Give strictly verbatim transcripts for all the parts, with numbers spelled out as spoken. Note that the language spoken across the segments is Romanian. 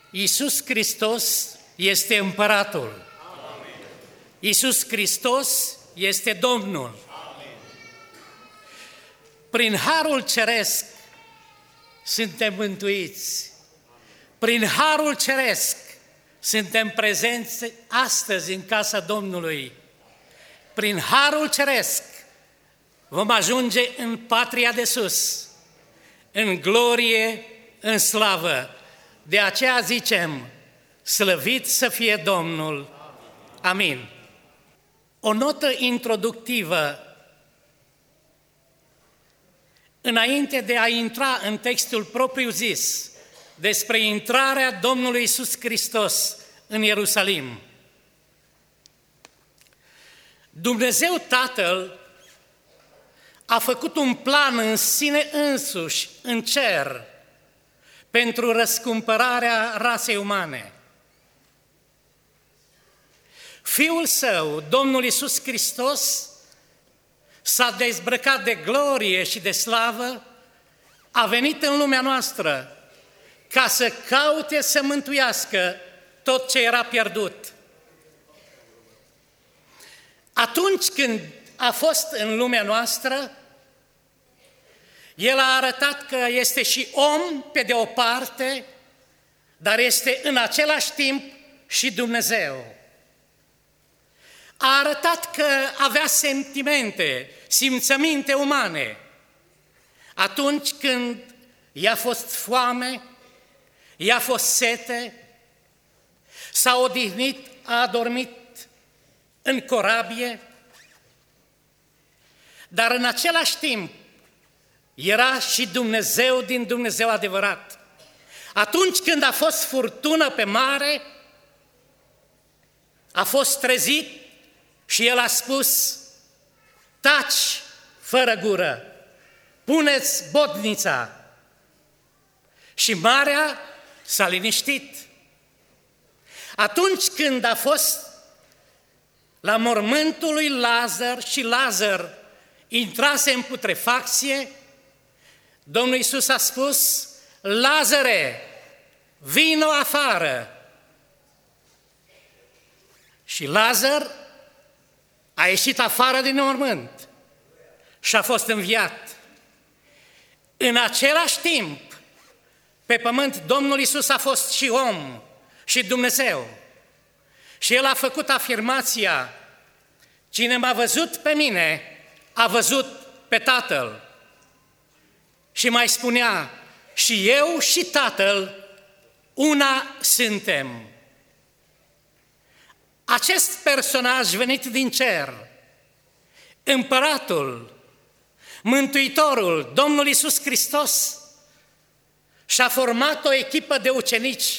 Iisus Hristos este Împăratul. Amin. Iisus Hristos este Domnul. Amin. Prin Harul Ceresc suntem mântuiți. Prin Harul Ceresc suntem prezenți astăzi în casa Domnului. Prin Harul Ceresc vom ajunge în patria de sus, în glorie, în slavă. De aceea zicem, slăvit să fie Domnul. Amin. O notă introductivă înainte de a intra în textul propriu-zis despre intrarea Domnului Iisus Hristos în Ierusalim. Dumnezeu Tatăl a făcut un plan în sine însuși, în cer, pentru răscumpărarea rasei umane. Fiul Său, Domnul Iisus Hristos, s-a dezbrăcat de glorie și de slavă, a venit în lumea noastră ca să caute să mântuiască tot ce era pierdut. Atunci când a fost în lumea noastră, El a arătat că este și om pe de o parte, dar este în același timp și Dumnezeu. A arătat că avea sentimente, simțăminte umane. Atunci când i-a fost foame, i-a fost sete, s-a odihnit, a adormit în corabie, dar în același timp era și Dumnezeu din Dumnezeu adevărat. Atunci când a fost furtună pe mare, a fost trezit și El a spus, taci fără gură, puneți botnița. Și marea s-a liniștit. Atunci când a fost la mormântul lui Lazar și Lazar intrase în putrefacție, Domnul Iisus a spus, Lazare, vino afară. Și Lazar a ieșit afară din mormânt și a fost înviat. În același timp, pe pământ, Domnul Iisus a fost și om și Dumnezeu. Și El a făcut afirmația, cine m-a văzut pe mine, a văzut pe Tatăl. Și mai spunea, și eu și Tatăl, una suntem. Acest personaj venit din cer, Împăratul, Mântuitorul, Domnul Iisus Hristos, și-a format o echipă de ucenici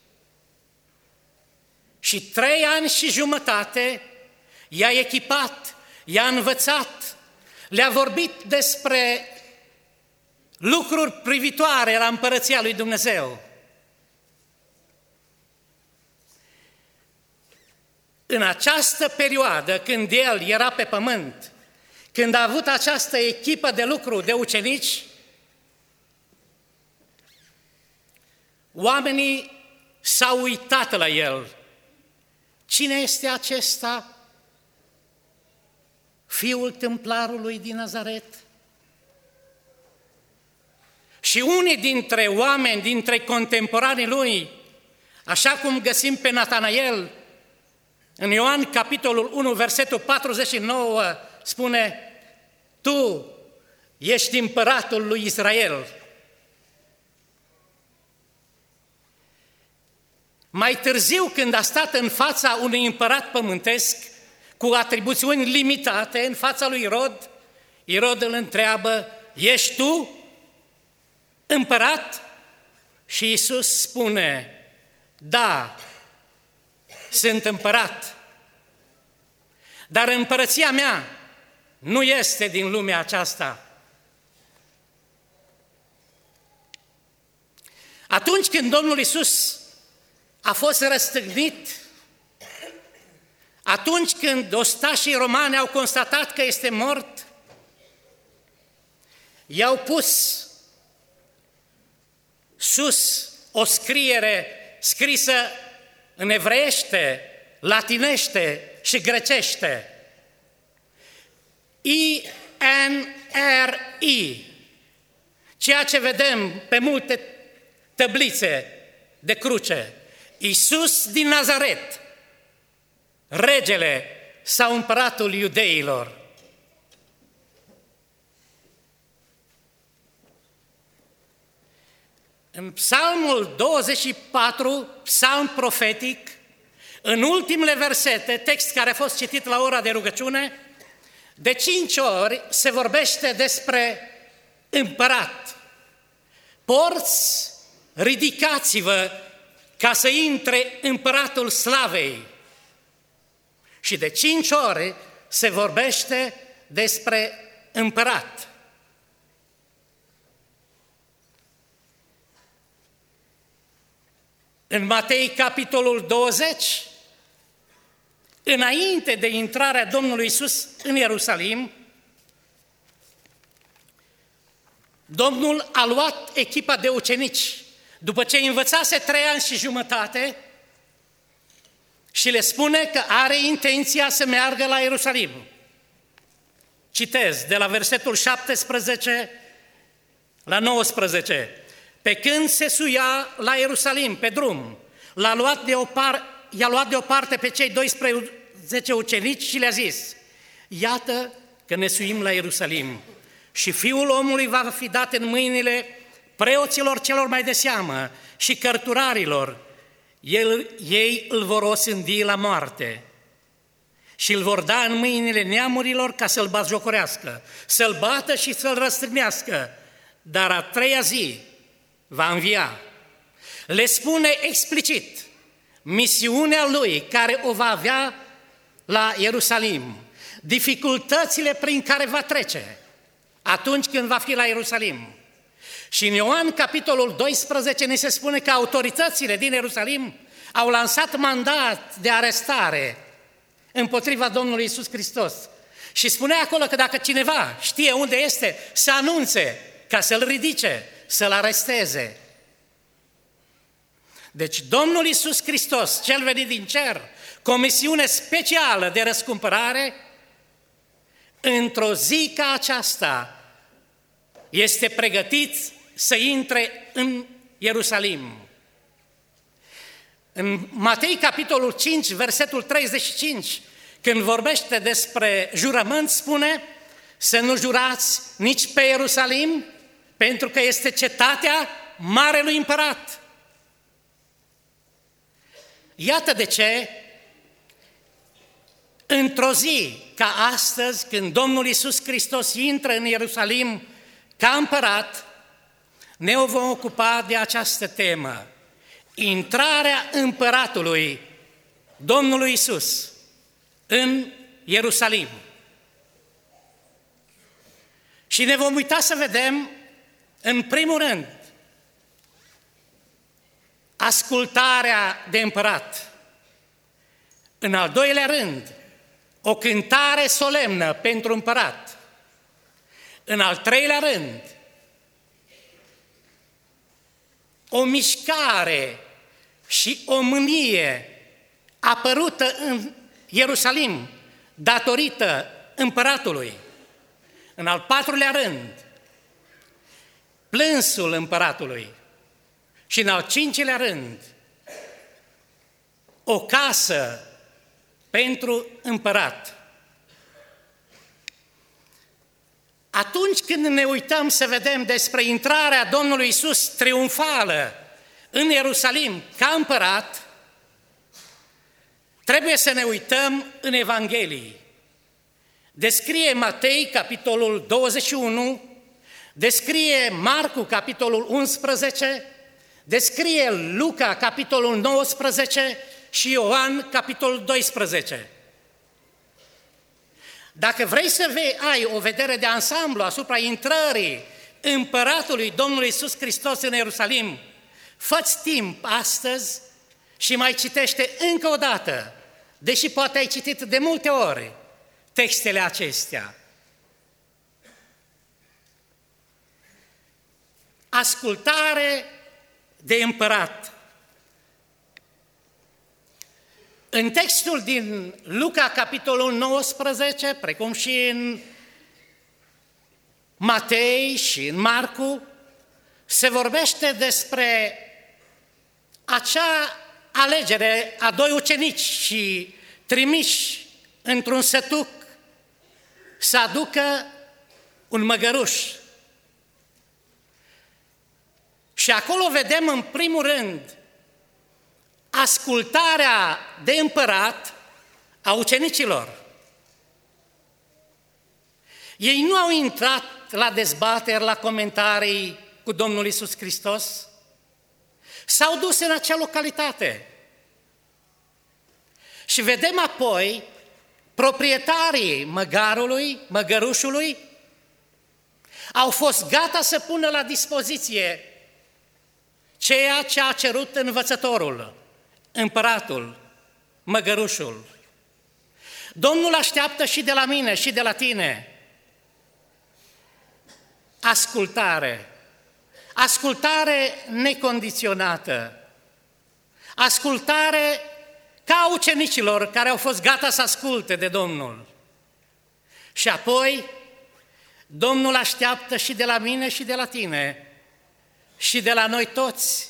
și trei ani și jumătate i-a echipat, i-a învățat, le-a vorbit despre lucruri privitoare la împărăția lui Dumnezeu. În această perioadă, când El era pe pământ, când a avut această echipă de lucru de ucenici, oamenii s-au uitat la El. Cine este acesta? Fiul tâmplarului din Nazaret? Și unii dintre oameni, dintre contemporanii Lui, așa cum găsim pe Natanael, în Ioan, capitolul unu, versetul patruzeci și nouă, spune, Tu ești împăratul lui Israel. Mai târziu, când a stat în fața unui împărat pământesc, cu atribuțiuni limitate, în fața lui Irod, Irod îl întreabă, ești tu împărat? Și Iisus spune, da, sunt împărat, dar împărăția mea nu este din lumea aceasta. Atunci când Domnul Iisus a fost răstignit, atunci când ostașii romani au constatat că este mort, i-au pus sus o scriere scrisă în evreiește, latinește și grecește. I N R I, ceea ce vedem pe multe tăblițe de cruce. Iisus din Nazaret, regele sau împăratul iudeilor. În Psalmul douăzeci și patru, psalm profetic, în ultimele versete, text care a fost citit la ora de rugăciune, de cinci ori se vorbește despre împărat. Porți, ridicați-vă ca să intre împăratul slavei. Și de cinci ori se vorbește despre împărat. În Matei, capitolul douăzeci, înainte de intrarea Domnului Iisus în Ierusalim, Domnul a luat echipa de ucenici, după ce învățase trei ani și jumătate, și le spune că are intenția să meargă la Ierusalim. Citez de la versetul șaptesprezece la nouăsprezece. Pe când se suia la Ierusalim, pe drum, l-a luat deoparte, i-a luat deoparte pe cei doisprezece ucenici și le-a zis: iată că ne suim la Ierusalim și Fiul omului va fi dat în mâinile preoților celor mai de seamă și cărturarilor. El, ei îl vor osândi la moarte și îl vor da în mâinile neamurilor ca să-l batjocorească, să-l bată și să-l răstignească, dar a treia zi va învia. Le spune explicit misiunea lui care o va avea la Ierusalim, dificultățile prin care va trece atunci când va fi la Ierusalim. Și în Ioan, capitolul doisprezece, ne se spune că autoritățile din Ierusalim au lansat mandat de arestare împotriva Domnului Iisus Hristos. Și spunea acolo că dacă cineva știe unde este, să anunțe ca să-l ridice, să-l aresteze. Deci Domnul Iisus Hristos, cel venit din cer, cu o misiune specială de răscumpărare, într-o zi ca aceasta, este pregătit să intre în Ierusalim. În Matei, capitolul cinci, versetul treizeci și cinci, când vorbește despre jurământ, spune: să nu jurați nici pe Ierusalim, pentru că este cetatea Marelui Împărat. Iată de ce, într-o zi ca astăzi, când Domnul Iisus Hristos intră în Ierusalim ca împărat, ne vom ocupa de această temă: intrarea împăratului Domnului Iisus în Ierusalim. Și ne vom uita să vedem, în primul rând, ascultarea de împărat. În al doilea rând, o cântare solemnă pentru împărat. În al treilea rând, o mișcare și o mânie apărută în Ierusalim datorită împăratului. În al patrulea rând, plânsul împăratului. Și în al cincilea rând, o casă pentru împărat. Atunci când ne uităm să vedem despre intrarea Domnului Iisus triumfală în Ierusalim ca împărat, trebuie să ne uităm în Evanghelii. Descrie Matei, capitolul douăzeci și unu, descrie Marcu, capitolul unsprezece, descrie Luca, capitolul nouăsprezece și Ioan, capitolul doisprezece. Dacă vrei să ai o vedere de ansamblu asupra intrării împăratului Domnului Iisus Hristos în Ierusalim, fă-ți timp astăzi și mai citește încă o dată, deși poate ai citit de multe ori textele acestea. Ascultare de împărat. În textul din Luca, capitolul nouăsprezece, precum și în Matei și în Marcu, se vorbește despre acea alegere a doi ucenici și trimiși într-un sătuc să aducă un măgăruș. Și acolo vedem în primul rând ascultarea de împărat a ucenicilor. Ei nu au intrat la dezbateri, la comentarii cu Domnul Iisus Hristos, s-au dus în acea localitate. Și vedem apoi proprietarii măgarului, măgărușului, au fost gata să pună la dispoziție ceea ce a cerut învățătorul, împăratul, măgărușul. Domnul așteaptă și de la mine și de la tine ascultare, ascultare necondiționată, ascultare ca a ucenicilor care au fost gata să asculte de Domnul. Și apoi, Domnul așteaptă și de la mine și de la tine și de la noi toți.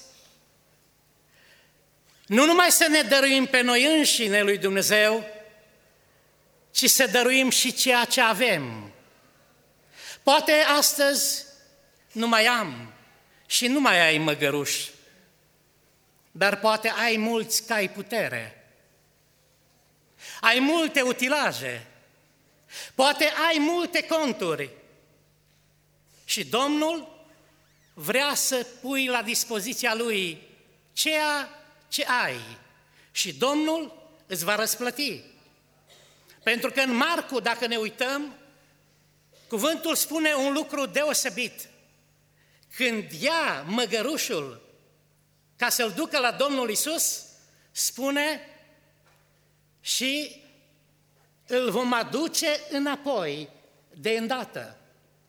Nu numai să ne dăruim pe noi înșine lui Dumnezeu, ci să dăruim și ceea ce avem. Poate astăzi nu mai am și nu mai ai măgăruș, dar poate ai mulți că ai putere. Ai multe utilaje, poate ai multe conturi și Domnul vrea să pui la dispoziția Lui ceea ce ai și Domnul îți va răsplăti. Pentru că în Marcu, dacă ne uităm, cuvântul spune un lucru deosebit. Când ia măgărușul ca să-l ducă la Domnul Iisus, spune și îl vom aduce înapoi de îndată.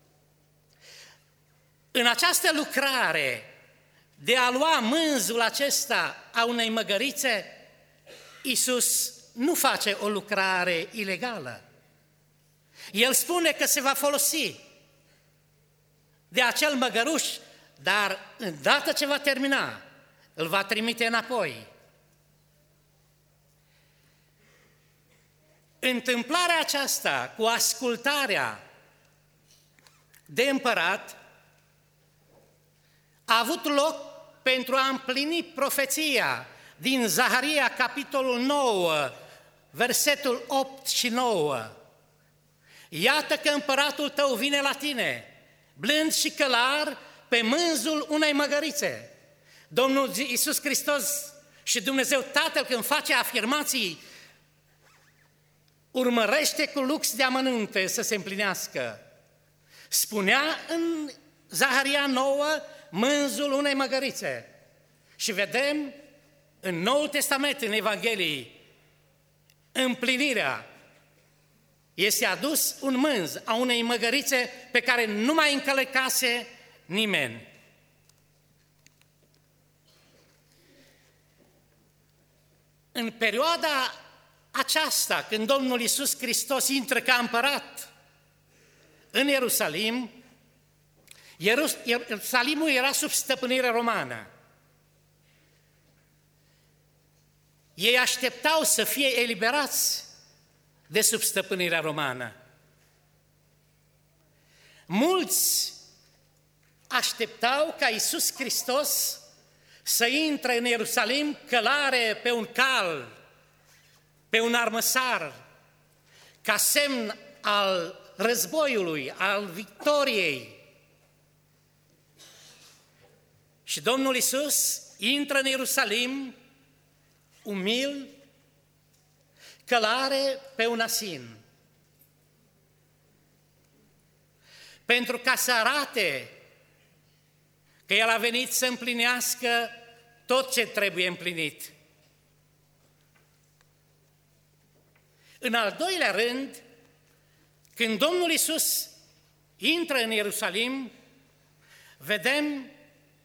În această lucrare de a lua mânzul acesta a unei măgărițe, Iisus nu face o lucrare ilegală. El spune că se va folosi de acel măgăruș, dar îndată ce va termina, îl va trimite înapoi. Întâmplarea aceasta cu ascultarea de împărat a avut loc pentru a împlini profeția din Zaharia, capitolul nouă, versetul opt și nouă. Iată că împăratul tău vine la tine, blând și călar, pe mânzul unei măgărițe. Domnul Iisus Hristos și Dumnezeu Tatăl, când face afirmații, urmărește cu lux de amănunte să se împlinească. Spunea în Zaharia nouă, mânzul unei măgărițe. Și vedem în Noul Testament, în Evanghelii, împlinirea. Este adus un mânz a unei măgărițe pe care nu mai încălecase nimeni. În perioada aceasta, când Domnul Iisus Hristos intră ca împărat în Ierusalim, Ierusalimul era sub stăpânire romană. Ei așteptau să fie eliberați de sub stăpânirea romană. Mulți așteptau ca Iisus Hristos să intre în Ierusalim călare pe un cal, pe un armăsar, ca semn al războiului, al victoriei. Și Domnul Iisus intră în Ierusalim umil, călare pe un asin. Pentru ca să arate că El a venit să împlinească tot ce trebuie împlinit. În al doilea rând, când Domnul Iisus intră în Ierusalim, vedem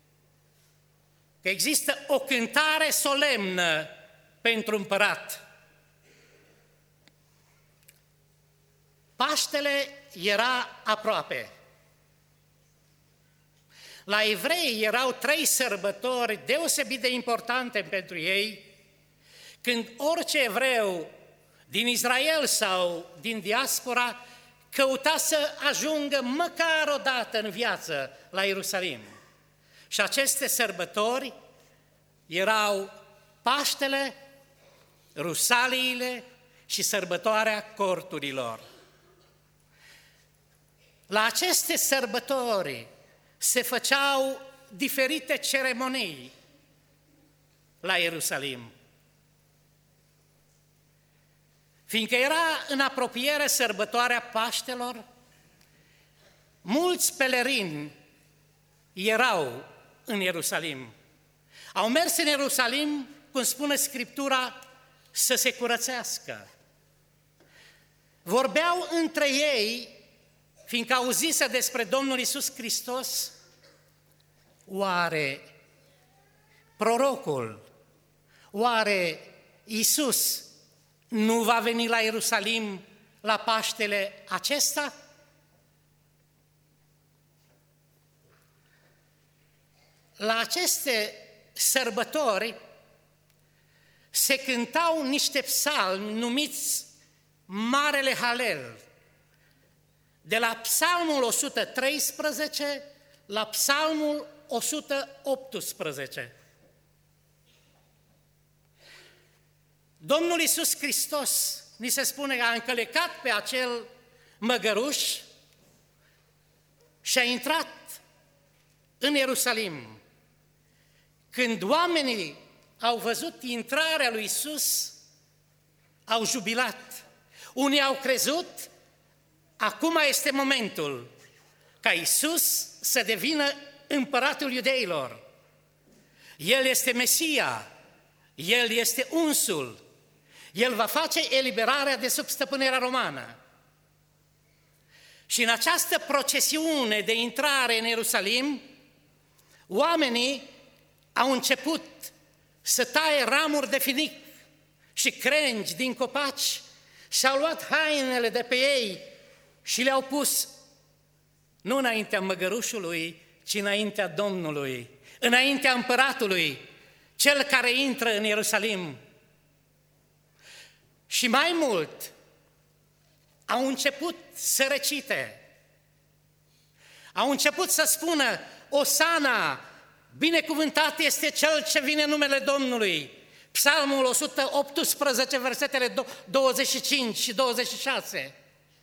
că există o cântare solemnă pentru împărat. Paștele era aproape. La evrei erau trei sărbători deosebit de importante pentru ei, când orice evreu din Israel sau din diaspora căuta să ajungă măcar o dată în viață la Ierusalim. Și aceste sărbători erau Paștele, Rusaliile și sărbătoarea corturilor. La aceste sărbători se făceau diferite ceremonii la Ierusalim. Fiindcă era în apropiere sărbătoarea Paștelor, mulți pelerini erau în Ierusalim. Au mers în Ierusalim, cum spune Scriptura, să se curățească. Vorbeau între ei, fiindcă auzise despre Domnul Iisus Hristos, oare prorocul, oare Iisus nu va veni la Ierusalim la Paștele acesta? La aceste sărbători se cântau niște psalmi numiți Marele Halel, de la psalmul o sută treisprezece la psalmul o sută optsprezece. Domnul Iisus Hristos, ni se spune că a încălecat pe acel măgăruș și a intrat în Ierusalim. Când oamenii au văzut intrarea lui Iisus, au jubilat. Unii au crezut, acum este momentul ca Iisus să devină împăratul iudeilor. El este Mesia, El este unsul, El va face eliberarea de sub stăpânirea romană. Și în această procesiune de intrare în Ierusalim, oamenii au început să taie ramuri de finic și crengi din copaci și au luat hainele de pe ei și le-au pus nu înaintea măgărușului, ci înaintea Domnului, înaintea împăratului, cel care intră în Ierusalim. Și mai mult, au început să recite, au început să spună: Osana, binecuvântat este Cel ce vine în numele Domnului. Psalmul o sută optsprezece, versetele douăzeci și cinci și douăzeci și șase.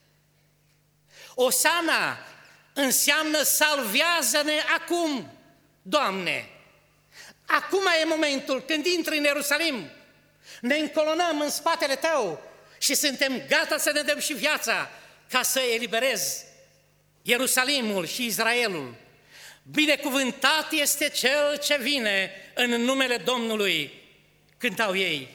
Osana înseamnă salvează-ne acum, Doamne! Acum e momentul când intri în Ierusalim, ne încolonăm în spatele Tău și suntem gata să ne dăm și viața ca să eliberezi Ierusalimul și Israelul. Binecuvântat este Cel ce vine în numele Domnului, cântau ei.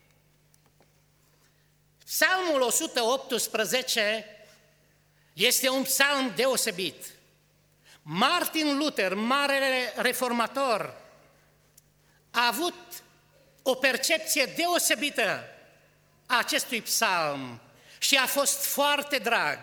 Psalmul o sută optsprezece este un psalm deosebit. Martin Luther, marele reformator, a avut o percepție deosebită a acestui psalm și a fost foarte drag.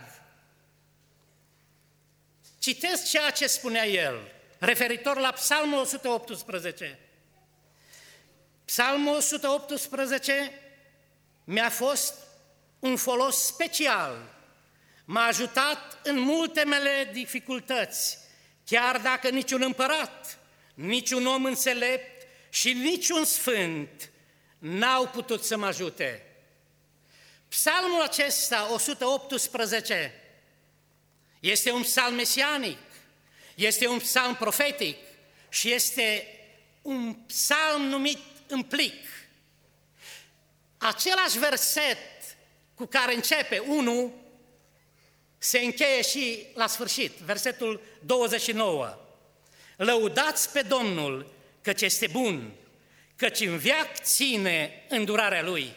Citesc ceea ce spunea el, referitor la psalmul o sută optsprezece. Psalmul o sută optsprezece mi-a fost un folos special, m-a ajutat în multe mele dificultăți, chiar dacă niciun împărat, niciun om înțelept și niciun sfânt n-au putut să mă ajute. Psalmul acesta, o sută optsprezece, este un psalm mesianic, este un psalm profetic și este un psalm numit împlic. Același verset cu care începe unu se încheie și la sfârșit, versetul douăzeci și nouă. Lăudați pe Domnul, căci este bun, căci în veac ține îndurarea Lui.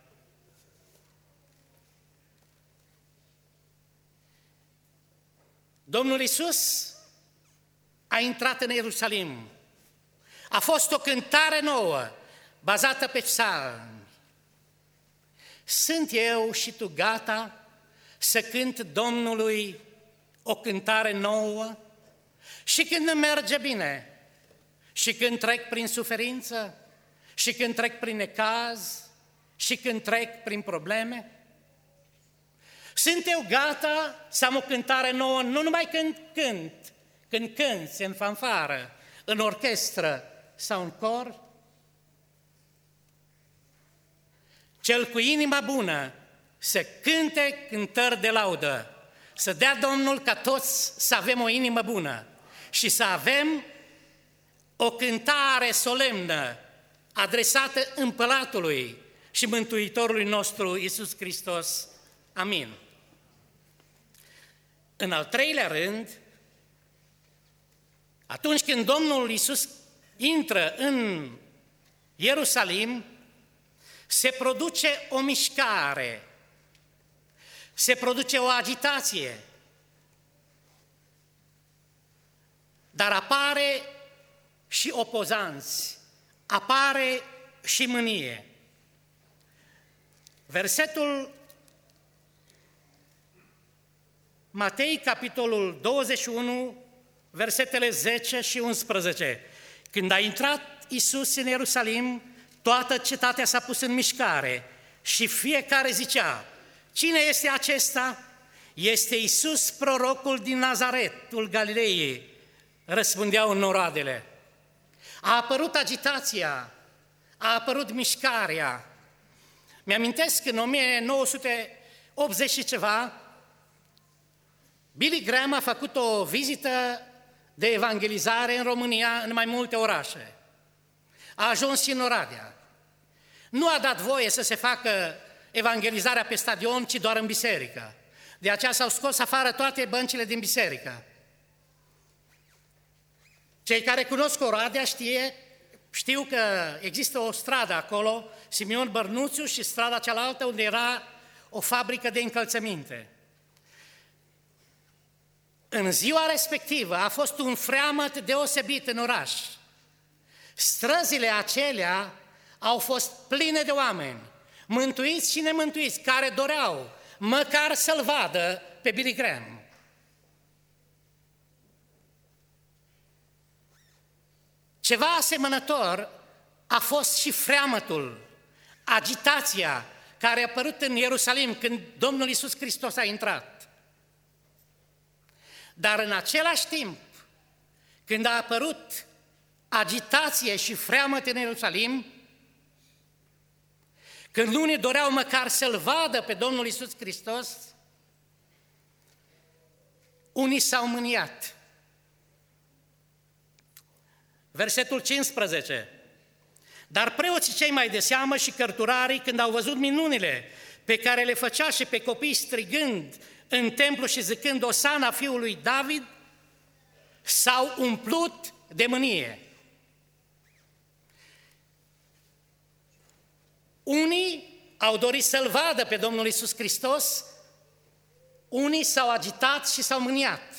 Domnul Iisus a intrat în Ierusalim. A fost o cântare nouă, bazată pe psalmi. Sunt eu și tu gata să cânt Domnului o cântare nouă și când îmi merge bine, și când trec prin suferință, și când trec prin necaz, și când trec prin probleme? Sunt eu gata să am o cântare nouă nu numai când cânt, când cânți în fanfară, în orchestră sau în cor? Cel cu inima bună să cânte cântări de laudă, să dea Domnul ca toți să avem o inimă bună și să avem o cântare solemnă adresată Împăratului și Mântuitorului nostru Iisus Hristos. Amin. În al treilea rând, atunci când Domnul Iisus intră în Ierusalim, se produce o mișcare, se produce o agitație, dar apare și opozanți, apare și mânie. Versetul Matei, capitolul douăzeci și unu, versetele zece și unsprezece. Când a intrat Iisus în Ierusalim, toată cetatea s-a pus în mișcare și fiecare zicea: cine este acesta? Este Iisus, prorocul din Nazaretul Galilei, răspundeau noroadele. A apărut agitația, a apărut mișcarea. Mi-amintesc că în o mie nouă sute optzeci și ceva, Billy Graham a făcut o vizită de evangelizare în România, în mai multe orașe. A ajuns și în Oradea. Nu a dat voie să se facă evangelizarea pe stadion, ci doar în biserică. De aceea s-au scos afară toate băncile din biserică. Cei care cunosc Oradea știe, știu că există o stradă acolo, Simeon Bărnuțiu, și strada cealaltă unde era o fabrică de încălțăminte. În ziua respectivă a fost un freamăt deosebit în oraș. Străzile acelea au fost pline de oameni, mântuiți și nemântuiți, care doreau măcar să-l vadă pe Billy Graham. Ceva asemănător a fost și freamătul, agitația care a apărut în Ierusalim când Domnul Iisus Hristos a intrat. Dar în același timp, când a apărut agitație și freamăt în Ierusalim, când unii doreau măcar să-L vadă pe Domnul Iisus Hristos, unii s-au mâniat. Versetul cincisprezece. Dar preoții cei mai de seamă și cărturarii, când au văzut minunile pe care le făcea și pe copii strigând în templu și zicând Osana fiului David, s-au umplut de mânie. Unii au dorit să-L vadă pe Domnul Iisus Hristos, unii s-au agitat și s-au mâniat.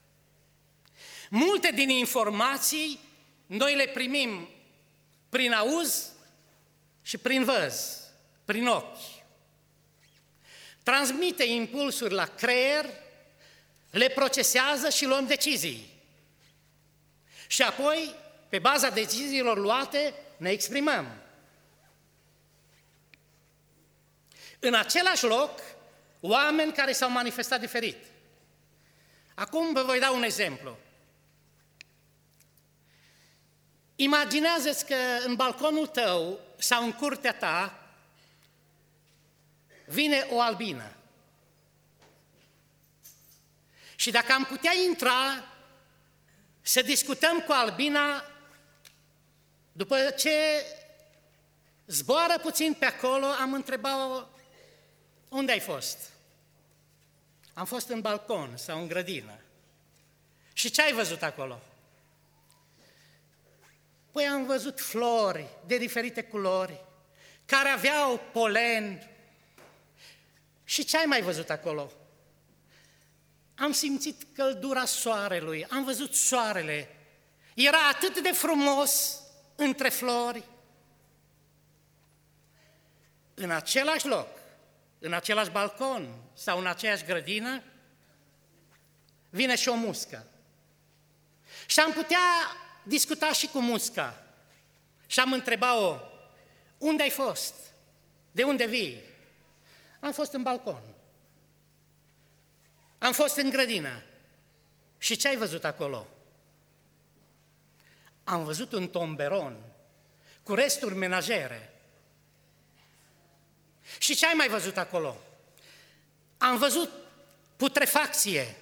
Multe din informații noi le primim prin auz și prin văz, prin ochi. Transmite impulsuri la creier, le procesează și luăm decizii. Și apoi, pe baza deciziilor luate, ne exprimăm. În același loc, oameni care s-au manifestat diferit. Acum vă voi da un exemplu. Imaginează-ți că în balconul tău sau în curtea ta vine o albină. Și dacă am putea intra să discutăm cu albina, după ce zboară puțin pe acolo, am întrebat-o: unde ai fost? Am fost în balcon sau în grădină. Și ce ai văzut acolo? Păi am văzut flori de diferite culori, care aveau polen. Și ce ai mai văzut acolo? Am simțit căldura soarelui, am văzut soarele. Era atât de frumos între flori. În același loc, în același balcon sau în aceeași grădină, vine și o muscă. Și am putea discuta și cu musca. Și am întrebat-o, unde ai fost? De unde vii? Am fost în balcon. Am fost în grădină. Și ce ai văzut acolo? Am văzut un tomberon cu resturi menajere. Și ce ai mai văzut acolo? Am văzut putrefacție.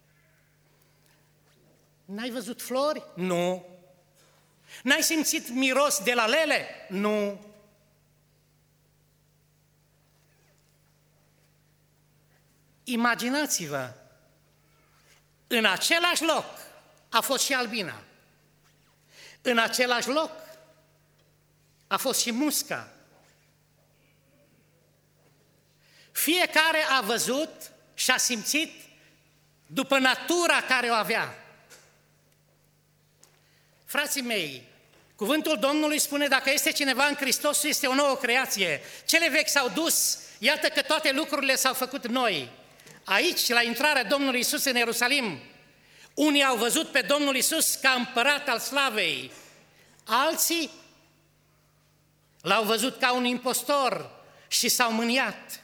N-ai văzut flori? Nu. N-ai simțit miros de la lele? Nu. Imaginați-vă, în același loc a fost și albina. În același loc a fost și musca. Fiecare a văzut și a simțit după natura care o avea. Frații mei, cuvântul Domnului spune, dacă este cineva în Hristos, este o nouă creație. Cele vechi s-au dus, iată că toate lucrurile s-au făcut noi. Aici, la intrarea Domnului Iisus în Ierusalim, unii au văzut pe Domnul Iisus ca împărat al slavei, alții l-au văzut ca un impostor și s-au mâniat.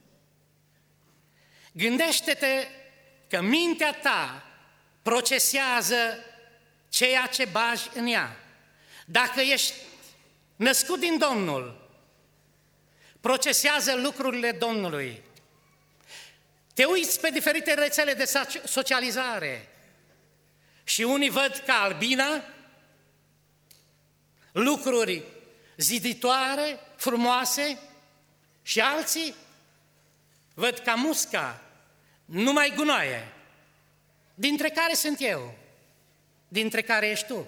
Gândește-te că mintea ta procesează ceea ce bagi în ea. Dacă ești născut din Domnul, procesează lucrurile Domnului. Te uiți pe diferite rețele de socializare și unii văd ca albina lucruri ziditoare, frumoase, și alții văd ca musca numai gunoaie, dintre care sunt eu, dintre care ești tu.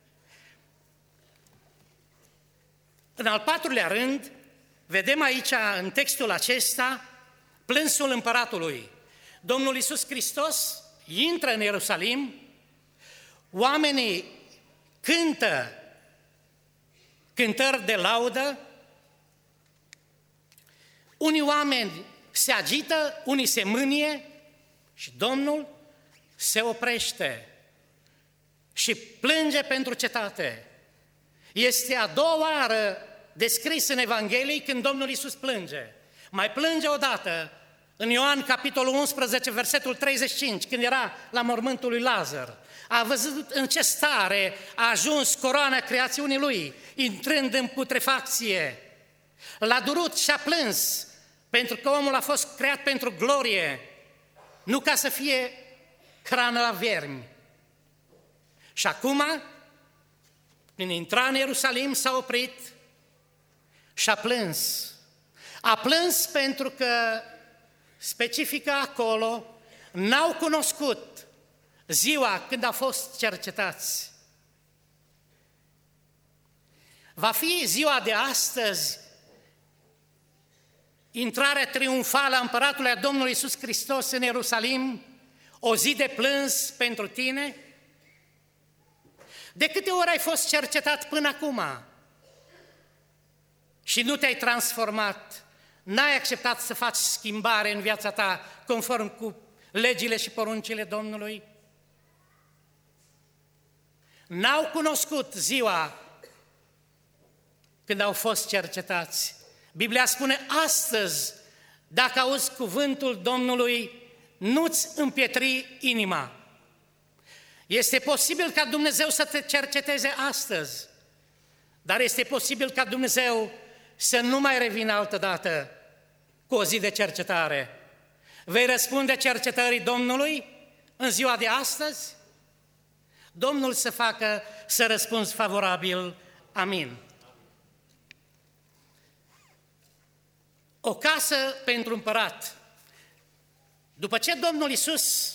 În al patrulea rând, vedem aici, în textul acesta, plânsul împăratului. Domnul Iisus Hristos intră în Ierusalim, oamenii cântă cântări de laudă, unii oameni se agită, unii se mânie și Domnul se oprește și plânge pentru cetate. Este a doua oară descris în Evanghelii când Domnul Iisus plânge. Mai plânge odată în Ioan, capitolul unsprezece, versetul treizeci și cinci, când era la mormântul lui Lazar. A văzut în ce stare a ajuns coroana creațiunii lui, intrând în putrefacție. L-a durut și a plâns, pentru că omul a fost creat pentru glorie, nu ca să fie hrană la vermi. Și acum, când intra în Ierusalim, s-a oprit și a plâns. A plâns pentru că specifică acolo, n-au cunoscut ziua când au fost cercetați. Va fi ziua de astăzi intrarea triumfală a Împăratului a Domnului Iisus Hristos în Ierusalim, o zi de plâns pentru tine? De câte ori ai fost cercetat până acum și nu te-ai transformat, n-ai acceptat să faci schimbare în viața ta conform cu legile și poruncile Domnului? N-au cunoscut ziua când au fost cercetați. Biblia spune, astăzi, dacă auzi cuvântul Domnului, nu-ți împietri inima. Este posibil ca Dumnezeu să te cerceteze astăzi, dar este posibil ca Dumnezeu să nu mai revină altădată cu o zi de cercetare. Vei răspunde cercetării Domnului în ziua de astăzi? Domnul să facă să răspunzi favorabil. Amin. O casă pentru împărat. După ce Domnul Iisus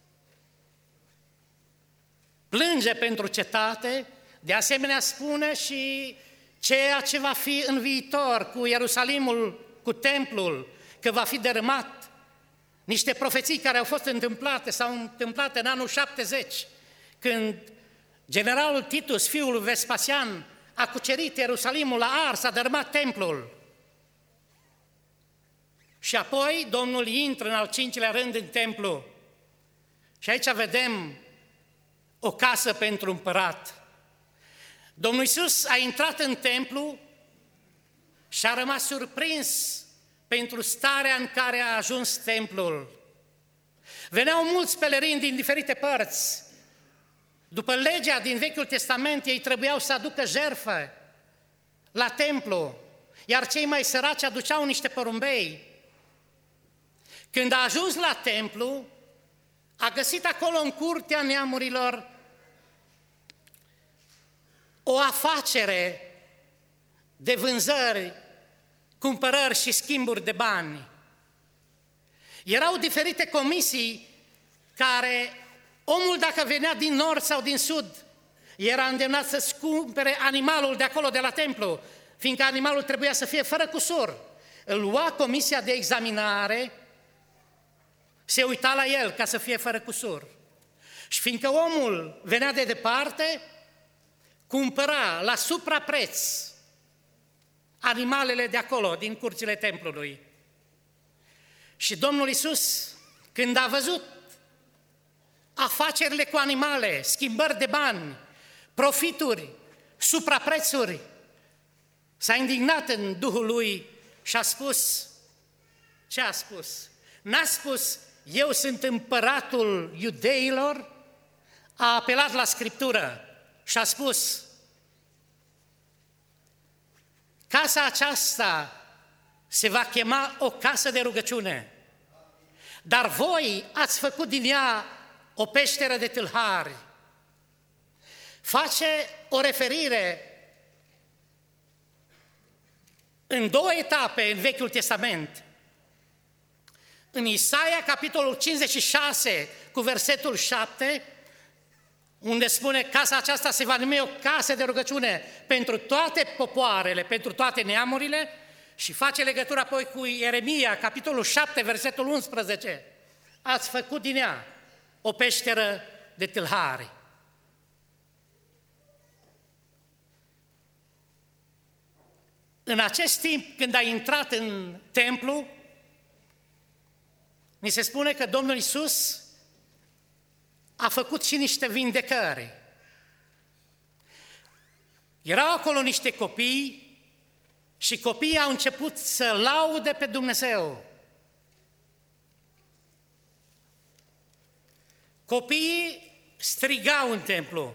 plânge pentru cetate, de asemenea spune și ceea ce va fi în viitor cu Ierusalimul, cu templul, că va fi dărâmat. Niște profeții care au fost întâmplate, s-au întâmplat în anul șaptezeci, când generalul Titus, fiul lui Vespasian, a cucerit Ierusalimul, a ars, a dărâmat templul. Și apoi Domnul intră în al cincilea rând în templu. Și aici vedem o casă pentru împărat. Domnul Iisus a intrat în templu și a rămas surprins pentru starea în care a ajuns templul. Veneau mulți pelerini din diferite părți. După legea din Vechiul Testament, ei trebuiau să aducă jertfă la templu, iar cei mai săraci aduceau niște porumbei. Când a ajuns la templu, a găsit acolo în curtea neamurilor o afacere de vânzări, cumpărări și schimburi de bani. Erau diferite comisii care, omul dacă venea din nord sau din sud, era îndemnat să-ți cumpere animalul de acolo, de la templu, fiindcă animalul trebuia să fie fără cusur. Îl lua comisia de examinare, se uita la el ca să fie fără cusur. Și fiindcă omul venea de departe, cumpăra la suprapreț animalele de acolo, din curțile templului. Și Domnul Iisus, când a văzut afacerile cu animale, schimbări de bani, profituri, supraprețuri, s-a indignat în Duhul lui și a spus, ce a spus? N-a spus, eu sunt împăratul iudeilor, a apelat la Scriptură și a spus, casa aceasta se va chema o casă de rugăciune, dar voi ați făcut din ea o peșteră de tâlhari. Face o referire în două etape în Vechiul Testament. În Isaia, capitolul cincizeci și șase, cu versetul șapte, unde spune, casa aceasta se va numi o casă de rugăciune pentru toate popoarele, pentru toate neamurile, și face legătura apoi cu Ieremia, capitolul șapte, versetul unsprezece. Ați făcut din ea o peșteră de tâlhari. În acest timp, când a intrat în templu, ni se spune că Domnul Iisus a făcut și niște vindecări. Erau acolo niște copii și copiii au început să laude pe Dumnezeu. Copiii strigau în templu.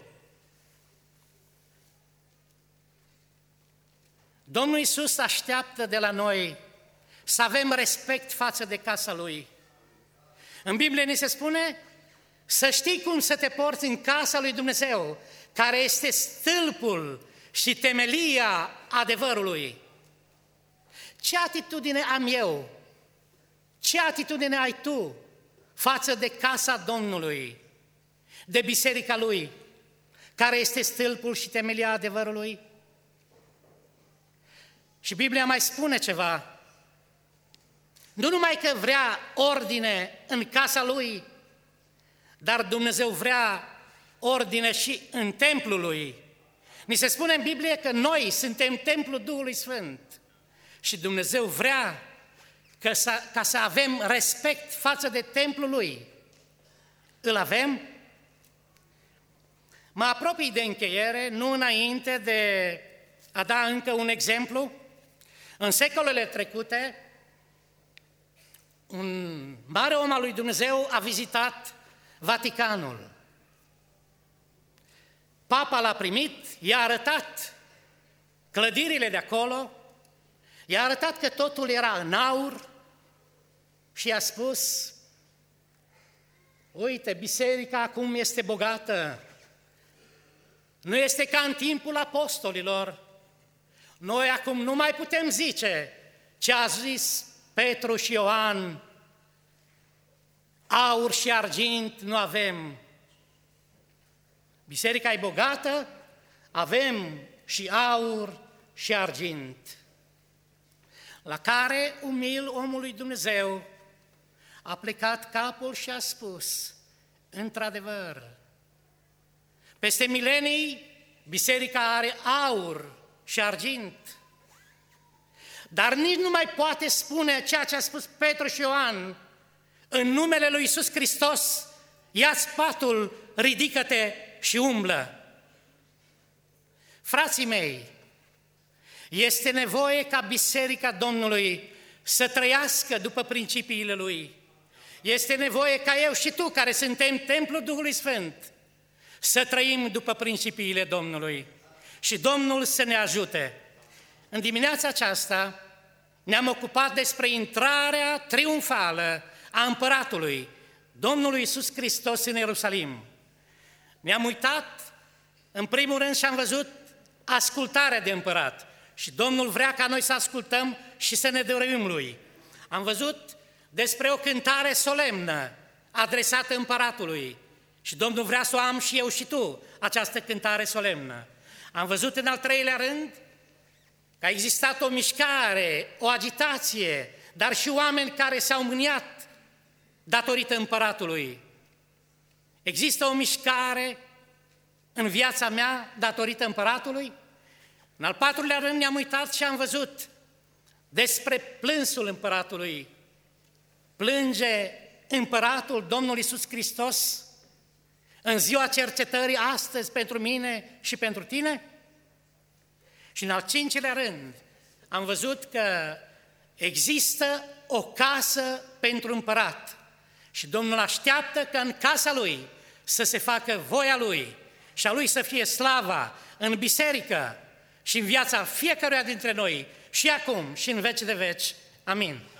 Domnul Iisus așteaptă de la noi să avem respect față de casa Lui. În Biblie ni se spune să știi cum să te porți în casa lui Dumnezeu, care este stâlpul și temelia adevărului. Ce atitudine am eu? Ce atitudine ai tu față de casa Domnului, de biserica Lui, care este stâlpul și temelia adevărului? Și Biblia mai spune ceva. Nu numai că vrea ordine în casa Lui, dar Dumnezeu vrea ordine și în templul Lui. Ni se spune în Biblie că noi suntem templul Duhului Sfânt și Dumnezeu vrea că să, ca să avem respect față de templul Lui. Îl avem? Mă apropii de încheiere, nu înainte de a da încă un exemplu. În secolele trecute, un mare om al lui Dumnezeu a vizitat Vaticanul. Papa l-a primit, i-a arătat clădirile de acolo, i-a arătat că totul era în aur și i-a spus, uite, biserica acum este bogată, nu este ca în timpul apostolilor. Noi acum nu mai putem zice ce a zis Petru și Ioan, aur și argint nu avem. Biserica e bogată, avem și aur și argint. La care umil omul lui Dumnezeu a plecat capul și a spus, într-adevăr, peste milenii biserica are aur și argint, dar nici nu mai poate spune ceea ce a spus Petru și Ioan în numele lui Iisus Hristos: ia-ți patul, ridică-te și umblă. Frații mei, este nevoie ca Biserica Domnului să trăiască după principiile Lui. Este nevoie ca eu și tu, care suntem templul Duhului Sfânt, să trăim după principiile Domnului și Domnul să ne ajute. În dimineața aceasta ne-am ocupat despre intrarea triumfală a Împăratului, Domnului Iisus Hristos, în Ierusalim. Ne-am uitat, în primul rând, și am văzut ascultarea de Împărat. Și Domnul vrea ca noi să ascultăm și să ne dăruim Lui. Am văzut despre o cântare solemnă adresată Împăratului. Și Domnul vrea să o am și eu și tu, această cântare solemnă. Am văzut în al treilea rând că a existat o mișcare, o agitație, dar și oameni care s-au mâniat datorită Împăratului. Există o mișcare în viața mea datorită Împăratului? În al patrulea rând ne-am uitat și am văzut despre plânsul Împăratului. Plânge Împăratul, Domnul Iisus Hristos, în ziua cercetării astăzi pentru mine și pentru tine? Și în al cincilea rând am văzut că există o casă pentru Împărat și Domnul așteaptă ca în casa Lui să se facă voia Lui și a Lui să fie slava în biserică și în viața fiecăruia dintre noi, și acum și în veci de veci. Amin.